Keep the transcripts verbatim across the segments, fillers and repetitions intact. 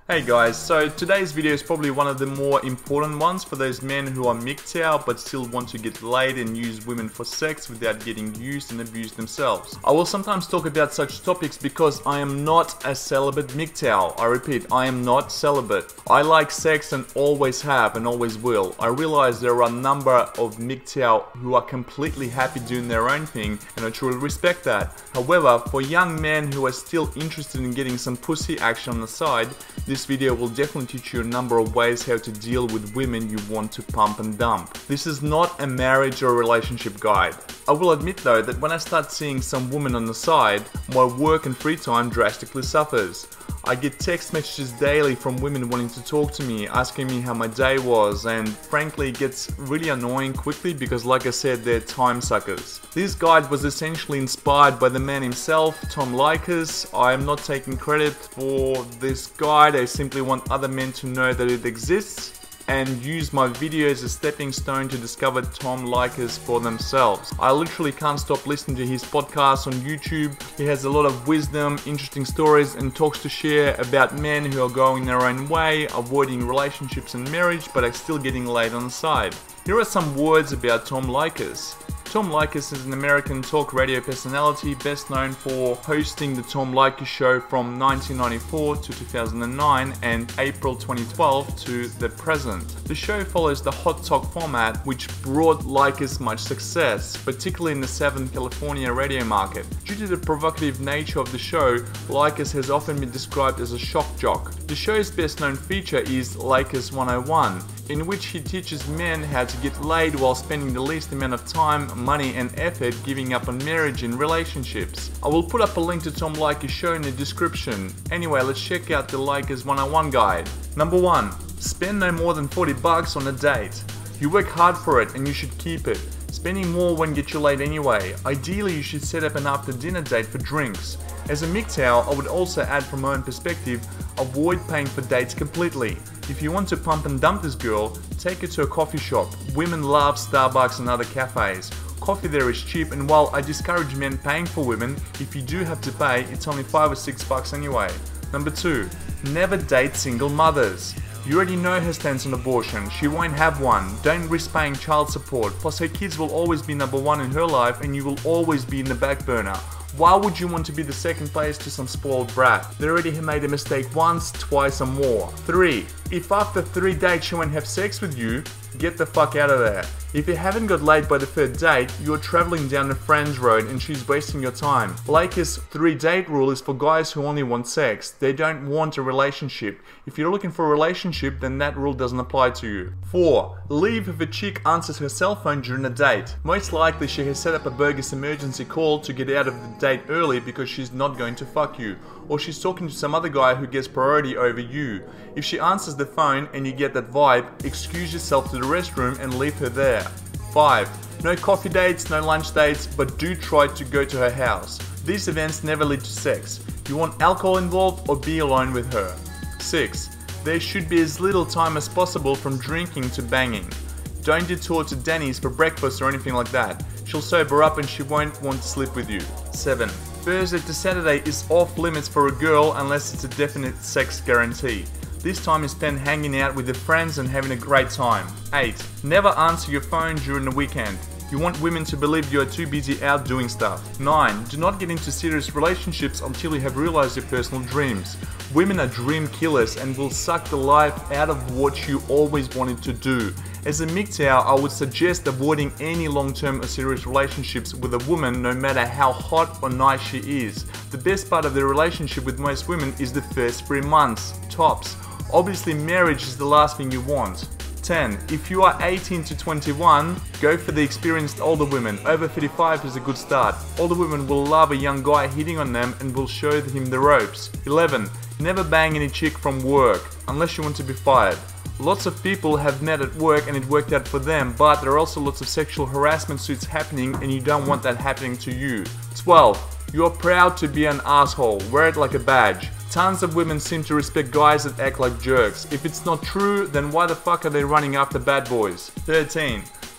Hey guys, so today's video is probably one of the more important ones for those men who are M G T O W but still want to get laid and use women for sex without getting used and abused themselves. I will sometimes talk about such topics because I am not a celibate M G T O W. I repeat, I am not celibate. I like sex and always have and always will. I realize there are a number of M G T O W who are completely happy doing their own thing and I truly respect that. However, for young men who are still interested in getting some pussy action on the side, this video will definitely teach you a number of ways how to deal with women you want to pump and dump. This is not a marriage or relationship guide. I will admit though that when I start seeing some women on the side, my work and free time drastically suffers. I get text messages daily from women wanting to talk to me, asking me how my day was, and frankly it gets really annoying quickly because like I said, they're time suckers. This guide was essentially inspired by the man himself, Tom Leykis. I am not taking credit for this guide, I simply want other men to know that it exists and use my video as a stepping stone to discover Tom Leykis for themselves. I literally can't stop listening to his podcast on YouTube. He has a lot of wisdom, interesting stories and talks to share about men who are going their own way, avoiding relationships and marriage but are still getting laid on the side. Here are some words about Tom Leykis. Tom Leykis is an American talk radio personality best known for hosting the Tom Leykis Show from nineteen ninety-four to two thousand nine and April twenty twelve to the present. The show follows the hot talk format which brought Leykis much success, particularly in the Southern California radio market. Due to the provocative nature of the show, Leykis has often been described as a shock jock. The show's best known feature is Leykis one oh one, in which he teaches men how to get laid while spending the least amount of time, money and effort giving up on marriage and relationships. I will put up a link to Tom Leykis show in the description. Anyway, let's check out the Leykis one oh one guide. Number one. Spend no more than forty bucks on a date. You work hard for it and you should keep it. Spending more won't get you laid anyway. Ideally, you should set up an after dinner date for drinks. As a M G T O W, I would also add from my own perspective, avoid paying for dates completely. If you want to pump and dump this girl, take her to a coffee shop. Women love Starbucks and other cafes. Coffee there is cheap, and while I discourage men paying for women, if you do have to pay, it's only five or six bucks anyway. Number two. Never date single mothers. You already know her stance on abortion, she won't have one, don't risk paying child support, plus her kids will always be number one in her life and you will always be in the back burner. Why would you want to be the second place to some spoiled brat? They already have made a mistake once, twice or more. three. If after three dates she won't have sex with you, get the fuck out of there. If you haven't got laid by the third date, you're traveling down the friends road and she's wasting your time. Leykis' three date rule is for guys who only want sex. They don't want a relationship. If you're looking for a relationship, then that rule doesn't apply to you. four. Leave if a chick answers her cell phone during a date. Most likely she has set up a bogus emergency call to get out of the date early because she's not going to fuck you. Or she's talking to some other guy who gets priority over you. If she answers the phone and you get that vibe, excuse yourself to the restroom and leave her there. five. No coffee dates, no lunch dates, but do try to go to her house. These events never lead to sex. You want alcohol involved or be alone with her. six. There should be as little time as possible from drinking to banging. Don't detour to Denny's for breakfast or anything like that. She'll sober up and she won't want to sleep with you. seven. Thursday to Saturday is off limits for a girl unless it's a definite sex guarantee. This time is spent hanging out with your friends and having a great time. eight. Never answer your phone during the weekend. You want women to believe you are too busy out doing stuff. nine. Do not get into serious relationships until you have realized your personal dreams. Women are dream killers and will suck the life out of what you always wanted to do. As a M G T O W, I would suggest avoiding any long-term or serious relationships with a woman no matter how hot or nice she is. The best part of the relationship with most women is the first three months, tops. Obviously marriage is the last thing you want. ten. If you are eighteen to twenty-one, go for the experienced older women. Over thirty-five is a good start. Older women will love a young guy hitting on them and will show him the ropes. eleven. Never bang any chick from work, unless you want to be fired. Lots of people have met at work and it worked out for them, but there are also lots of sexual harassment suits happening and you don't want that happening to you. twelve. You are proud to be an asshole, wear it like a badge. Tons of women seem to respect guys that act like jerks. If it's not true, then why the fuck are they running after bad boys? thirteen.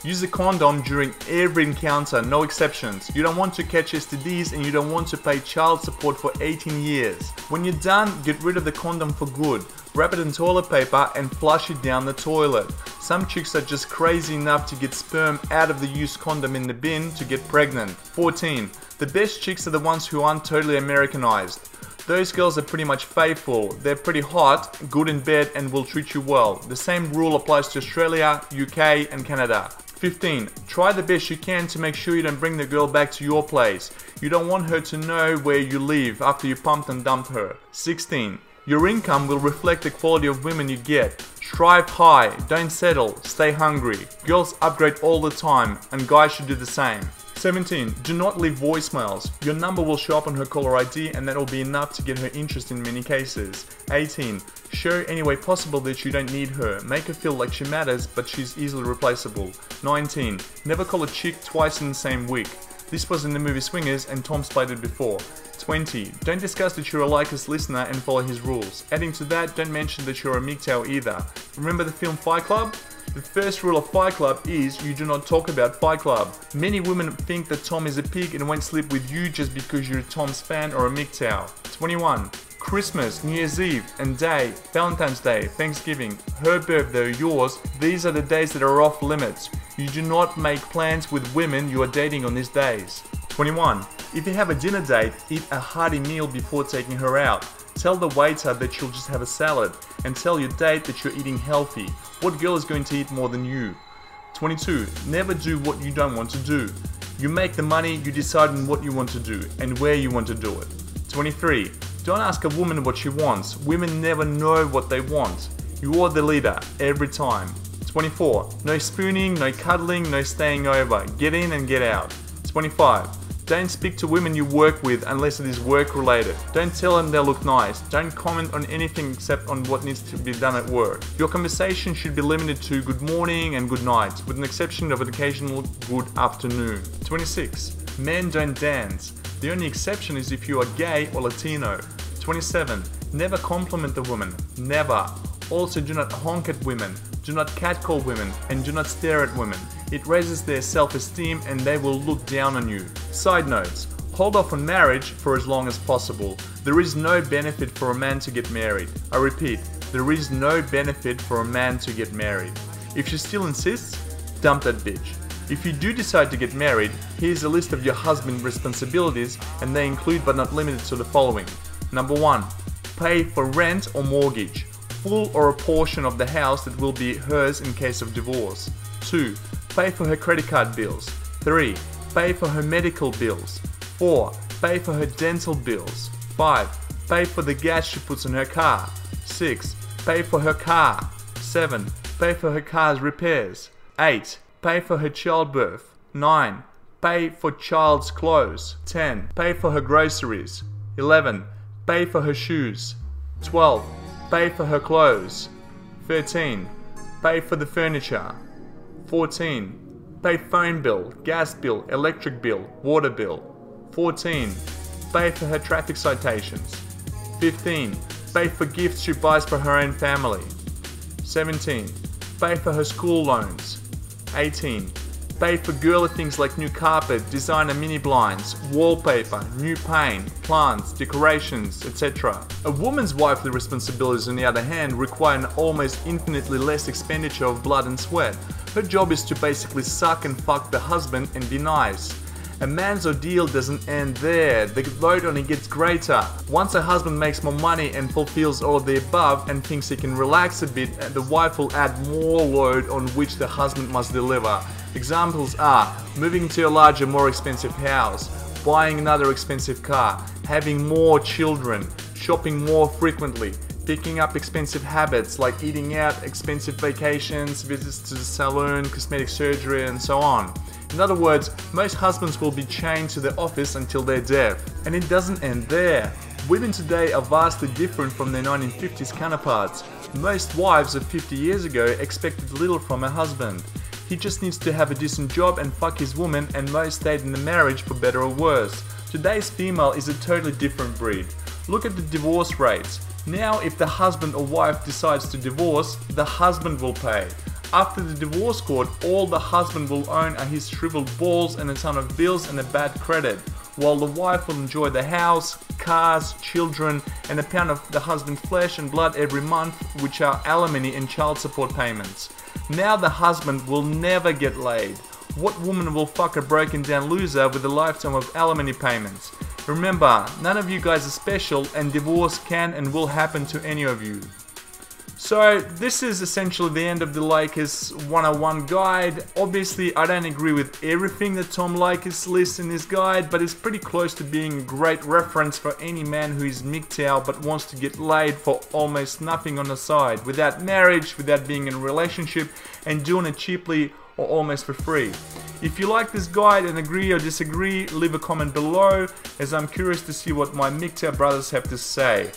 Use a condom during every encounter, no exceptions. You don't want to catch S T Ds and you don't want to pay child support for eighteen years. When you're done, get rid of the condom for good. Wrap it in toilet paper and flush it down the toilet. Some chicks are just crazy enough to get sperm out of the used condom in the bin to get pregnant. fourteen. The best chicks are the ones who aren't totally Americanized. Those girls are pretty much faithful, they're pretty hot, good in bed and will treat you well. The same rule applies to Australia, U K and Canada. fifteen. Try the best you can to make sure you don't bring the girl back to your place. You don't want her to know where you live after you pumped and dumped her. sixteen. Your income will reflect the quality of women you get. Strive high, don't settle, stay hungry. Girls upgrade all the time and guys should do the same. seventeen. Do not leave voicemails. Your number will show up on her caller I D and that will be enough to get her interest in many cases. eighteen. Show any way possible that you don't need her. Make her feel like she matters but she's easily replaceable. nineteen. Never call a chick twice in the same week. This was in the movie Swingers and Tom's played it before. twenty. Don't discuss that you're a Lycos listener and follow his rules. Adding to that, don't mention that you're a M G T O W either. Remember the film Fight Club? The first rule of Fight Club is you do not talk about Fight Club. Many women think that Tom is a pig and won't sleep with you just because you're a Tom's fan or a M G T O W. twenty-one. Christmas, New Year's Eve and Day, Valentine's Day, Thanksgiving, her birthday or yours, these are the days that are off limits. You do not make plans with women you are dating on these days. twenty-one. If you have a dinner date, eat a hearty meal before taking her out. Tell the waiter that you'll just have a salad and tell your date that you're eating healthy. What girl is going to eat more than you? twenty-two. Never do what you don't want to do. You make the money, you decide on what you want to do and where you want to do it. twenty-three. Don't ask a woman what she wants. Women never know what they want. You are the leader every time. twenty-four. No spooning, no cuddling, no staying over. Get in and get out. twenty-five. Don't speak to women you work with unless it is work related. Don't tell them they look nice. Don't comment on anything except on what needs to be done at work. Your conversation should be limited to good morning and good night, with an exception of an occasional good afternoon. twenty-six. Men don't dance. The only exception is if you are gay or Latino. twenty-seven. Never compliment the woman. Never. Also do not honk at women. Do not catcall women and do not stare at women. It raises their self-esteem and they will look down on you. Side notes. Hold off on marriage for as long as possible. There is no benefit for a man to get married. I repeat, there is no benefit for a man to get married. If she still insists, dump that bitch. If you do decide to get married, here's a list of your husband's responsibilities and they include but not limited to the following. Number one. Pay for rent or mortgage. Full or a portion of the house that will be hers in case of divorce. two. Pay for her credit card bills. three. Pay for her medical bills. four. Pay for her dental bills. five. Pay for the gas she puts in her car. six. Pay for her car. seven. Pay for her car's repairs. eight. Pay for her childbirth. nine. Pay for child's clothes. ten. Pay for her groceries. eleven. Pay for her shoes. twelve. Pay for her clothes. thirteen. Pay for the furniture. fourteen. Pay phone bill, gas bill, electric bill, water bill. fourteen. Pay for her traffic citations. fifteen. Pay for gifts she buys for her own family. seventeen. Pay for her school loans. eighteen. Pay for girly things like new carpet, designer mini blinds, wallpaper, new paint, plants, decorations, et cetera. A woman's wifely responsibilities, on the other hand, require an almost infinitely less expenditure of blood and sweat. Her job is to basically suck and fuck the husband and be nice. A man's ordeal doesn't end there, the load only gets greater. Once a husband makes more money and fulfills all of the above and thinks he can relax a bit, the wife will add more load on which the husband must deliver. Examples are moving to a larger, more expensive house, buying another expensive car, having more children, shopping more frequently, picking up expensive habits like eating out, expensive vacations, visits to the salon, cosmetic surgery, and so on. In other words, most husbands will be chained to the office until they're deaf. And it doesn't end there. Women today are vastly different from their nineteen fifties counterparts. Most wives of fifty years ago expected little from a husband. He just needs to have a decent job and fuck his woman, and most stayed in the marriage for better or worse. Today's female is a totally different breed. Look at the divorce rates. Now if the husband or wife decides to divorce, the husband will pay. after the divorce court, all the husband will own are his shriveled balls and a ton of bills and a bad credit, while the wife will enjoy the house, cars, children, and a pound of the husband's flesh and blood every month, which are alimony and child support payments. Now the husband will never get laid. What woman will fuck a broken down loser with a lifetime of alimony payments? Remember, none of you guys are special, and divorce can and will happen to any of you. So this is essentially the end of the Lakers one oh one guide. Obviously I don't agree with everything that Tom Lakers lists in his guide, but it's pretty close to being a great reference for any man who is M G T O W but wants to get laid for almost nothing on the side, without marriage, without being in a relationship, and doing it cheaply or almost for free. If you like this guide and agree or disagree, leave a comment below, as I'm curious to see what my M G T O W brothers have to say.